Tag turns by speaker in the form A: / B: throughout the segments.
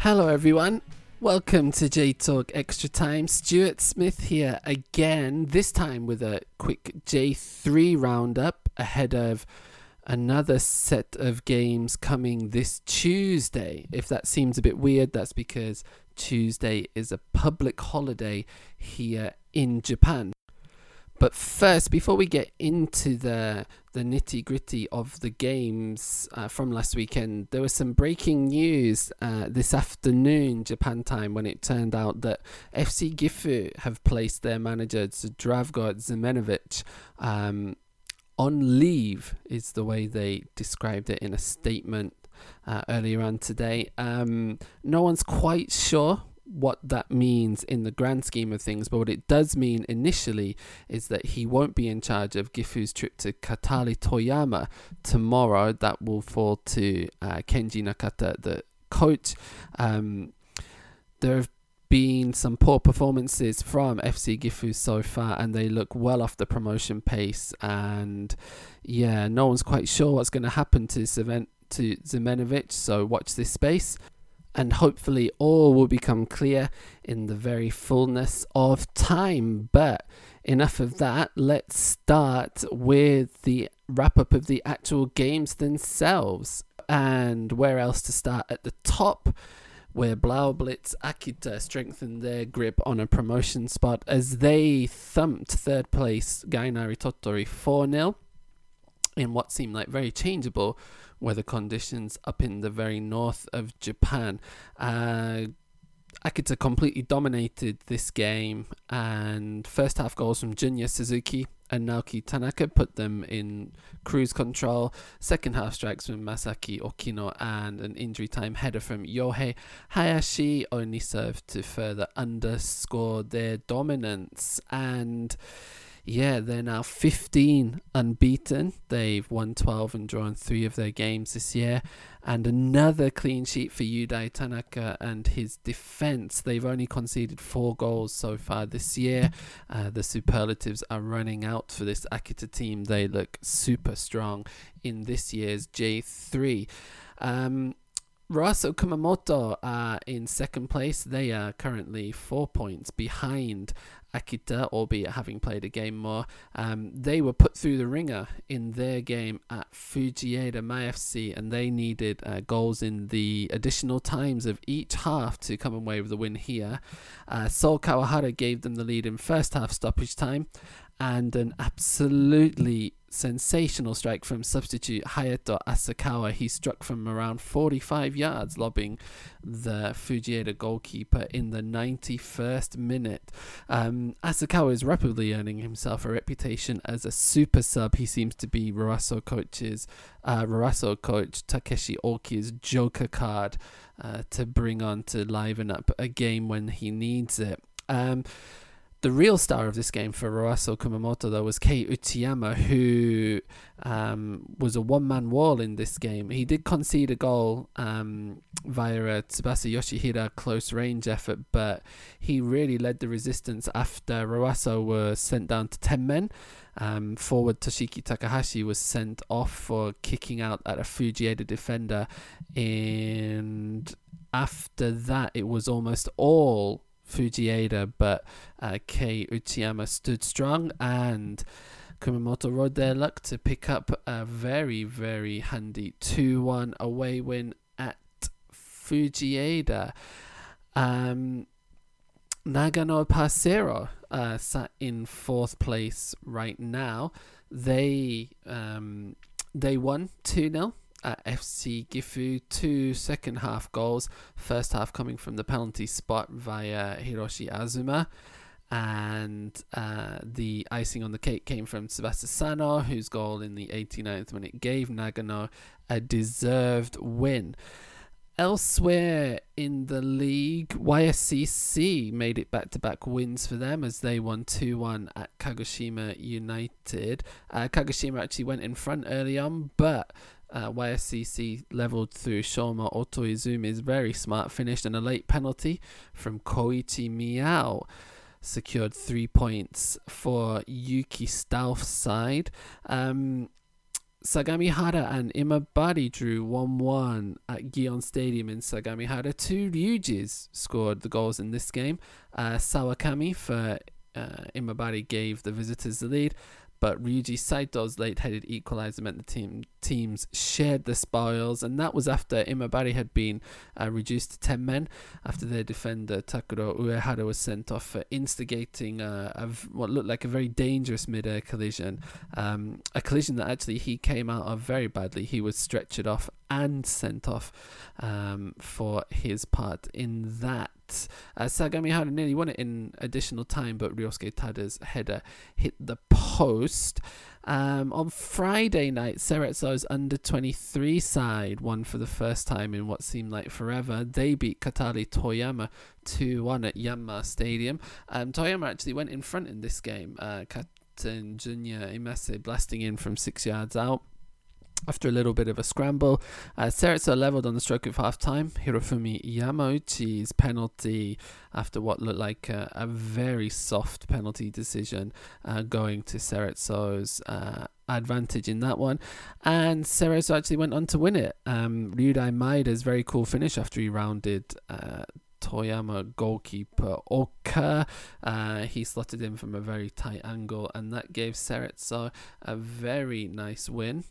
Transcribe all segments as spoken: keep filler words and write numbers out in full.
A: Hello everyone, welcome to J Talk Extra Time. Stuart Smith here again, this time with a quick J three roundup ahead of another set of games coming this Tuesday. If that seems a bit weird, that's because Tuesday is a public holiday here in Japan. But first, before we get into the the nitty gritty of the games uh, from last weekend, there was some breaking news uh, this afternoon, Japan time, when it turned out that F C Gifu have placed their manager Zdravko Zemenovic um, on leave, is the way they described it in a statement uh, earlier on today. Um, no one's quite sure what that means in the grand scheme of things, but what it does mean initially is that he won't be in charge of Gifu's trip to Katari Toyama tomorrow. That will fall to uh, Kenji Nakata, the coach. Um, there have been some poor performances from F C Gifu so far, and they look well off the promotion pace, and yeah, no one's quite sure what's going to happen to Zemen- to Zemenovic, so watch this space. And hopefully all will become clear in the very fullness of time. But enough of that. Let's start with the wrap-up of the actual games themselves. And where else to start? At the top, where Blau Blitz Akita strengthened their grip on a promotion spot as they thumped third place Gainari Tottori four nil in what seemed like very changeable weather conditions up in the very north of Japan. Uh, Akita completely dominated this game, and first half goals from Junya Suzuki and Naoki Tanaka put them in cruise control. Second half strikes from Masaki Okino and an injury time header from Yohei Hayashi only served to further underscore their dominance. And yeah, they're now fifteen unbeaten. They've won twelve and drawn three of their games this year. And another clean sheet for Yudai Tanaka and his defense. They've only conceded four goals so far this year. Uh, the superlatives are running out for this Akita team. They look super strong in this year's J three. Um, Roasso Kumamoto are in second place. They are currently four points behind Akita, albeit having played a game more. Um, they were put through the ringer in their game at Fujieda Mai F C, and they needed uh, goals in the additional times of each half to come away with the win here. Uh, Sol Kawahara gave them the lead in first half stoppage time, and an absolutely sensational strike from substitute Hayato Asakawa. He struck from around forty-five yards, lobbing the Fujieda goalkeeper in the ninety-first minute. Um, Asakawa is rapidly earning himself a reputation as a super sub. He seems to be Roasso coach's, uh, Roasso coach Takeshi Oki's joker card uh, to bring on to liven up a game when he needs it. Um, The real star of this game for Roasso Kumamoto, though, was Kei Uchiyama, who um, was a one-man wall in this game. He did concede a goal um, via a Tsubasa Yoshihira close-range effort, but he really led the resistance after Roasso were sent down to ten men. Um, forward Toshiki Takahashi was sent off for kicking out at a Fujieda defender, and after that, it was almost all Fujieda, but uh, Kei Uchiyama stood strong, and Kumamoto rode their luck to pick up a very, very handy two one away win at Fujieda. Um, Nagano Pasero uh, sat in fourth place right now. They um, they won two nil. At F C Gifu, two second half goals, first half coming from the penalty spot via Hiroshi Azuma, and uh, the icing on the cake came from Tsubasa Sano, whose goal in the eighty-ninth minute gave Nagano a deserved win. Elsewhere in the league, Y S C C made it back-to-back wins for them as they won two one at Kagoshima United. Uh, Kagoshima actually went in front early on, but Uh, Y S C C levelled through Shoma Otoizumi's very smart finish, and a late penalty from Koichi Miyao secured three points for Yuki Stauf's side. Um, Sagamihara and Imabari drew one one at Gion Stadium in Sagamihara. Two Ryujis scored the goals in this game. Uh, Sawakami for uh, Imabari gave the visitors the lead, but Ryuji Saito's late-headed equaliser meant the team teams shared the spoils, and that was after Imabari had been uh, reduced to ten men after their defender Takuro Uehara was sent off for instigating uh, a, what looked like a very dangerous mid-air collision, um, a collision that actually he came out of very badly. He was stretchered off and sent off um, for his part in that. Uh, Sagamihara nearly won it in additional time, but Ryosuke Tada's header hit the post. Um, on Friday night, Cerezo's under twenty-three side won for the first time in what seemed like forever. They beat Katari Toyama two one at Yanmar Stadium. Um, Toyama actually went in front in this game. Uh, Captain Junya Imase blasting in from six yards out. After a little bit of a scramble, uh, Cerezo levelled on the stroke of half-time. Hirofumi Yamauchi's penalty, after what looked like a, a very soft penalty decision, uh, going to Cerezo's uh, advantage in that one. And Cerezo actually went on to win it. Um, Ryudai Maeda's very cool finish after he rounded uh, Toyama goalkeeper Oka. Uh, he slotted in from a very tight angle, and that gave Cerezo a very nice win.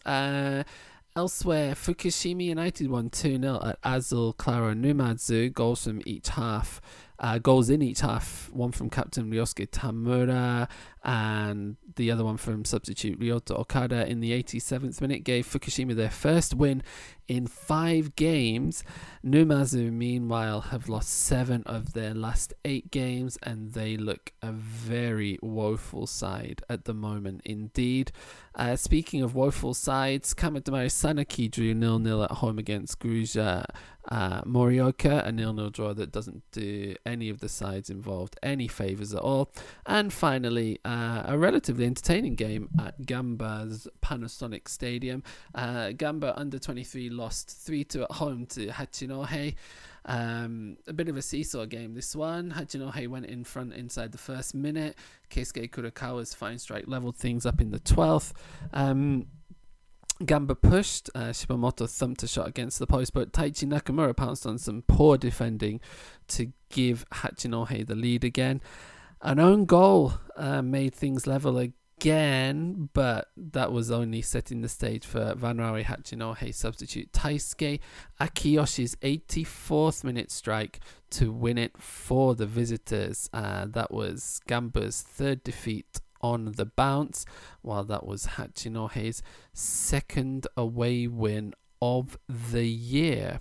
A: Uh, elsewhere, Fukushima United won two nil at Azul Claro Numazu. Goals from each half. Uh, goals in each half. One from captain Ryosuke Tamura and the other one from substitute Ryota Okada in the eighty-seventh minute gave Fukushima their first win in five games. Numazu, meanwhile, have lost seven of their last eight games, and they look a very woeful side at the moment indeed. Uh, speaking of woeful sides, Kamatamari Sanaki drew nil nil at home against Gruja uh, Morioka, a nil nil draw that doesn't do any of the sides involved any favours at all. And finally, uh, a relatively entertaining game at Gamba's Panasonic Stadium. Uh, Gamba under twenty-three lost three two at home to Hachinohe. Um, a bit of a seesaw game, this one. Hachinohe went in front inside the first minute. Keisuke Kurokawa's fine strike leveled things up in the twelfth. Um, Gamba pushed. Uh, Shibamoto thumped a shot against the post, but Taichi Nakamura pounced on some poor defending to give Hachinohe the lead again. An own goal uh, made things level again, but that was only setting the stage for Vanrawe Hachinohe substitute Taisuke Akiyoshi's eighty-fourth minute strike to win it for the visitors. Uh, that was Gamba's third defeat on the bounce, while that was Hachinohe's second away win of the year.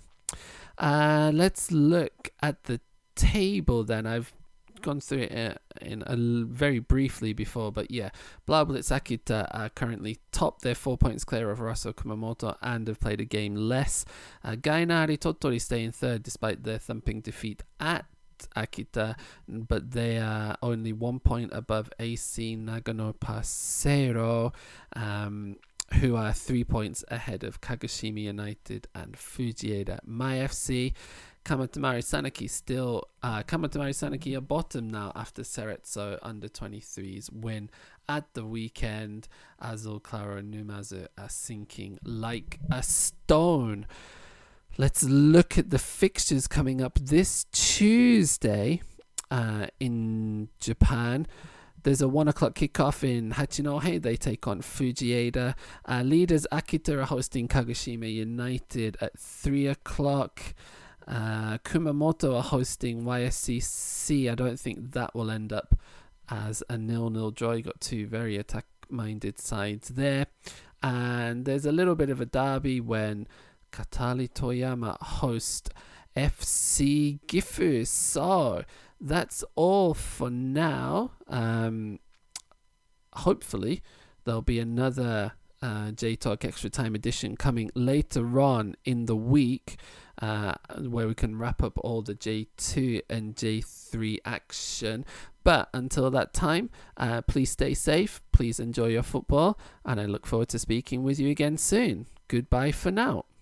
A: Uh, let's look at the table then. I've gone through it uh, in a l- very briefly before, but yeah, Blaublitz Akita are currently top. They're four points clear of Rosso Kumamoto and have played a game less. Uh, Gainari Tottori stay in third despite their thumping defeat at Akita, but they are only one point above A C Nagano Pasero, um, who are three points ahead of Kagoshima United and Fujieda Mai F C. Kamatamari Sanaki still, uh, Kamatamari Sanaki are bottom now after Cerezo under twenty-three's win at the weekend. Azul Claro Numazu are sinking like a stone. Let's look at the fixtures coming up this Tuesday uh, in Japan. There's a one o'clock kickoff in Hachinohe. They take on Fujieda. Uh, leaders Akita are hosting Kagoshima United at three o'clock. Uh, Kumamoto are hosting Y S C C. I don't think that will end up as a nil nil draw. You got two very attack-minded sides there. And there's a little bit of a derby when Katari Toyama host F C Gifu. So that's all for now. Um, hopefully there'll be another uh, J-Talk Extra Time edition coming later on in the week, uh, where we can wrap up all the J two and J three action. But until that time, uh, please stay safe, please enjoy your football, and I look forward to speaking with you again soon. Goodbye for now.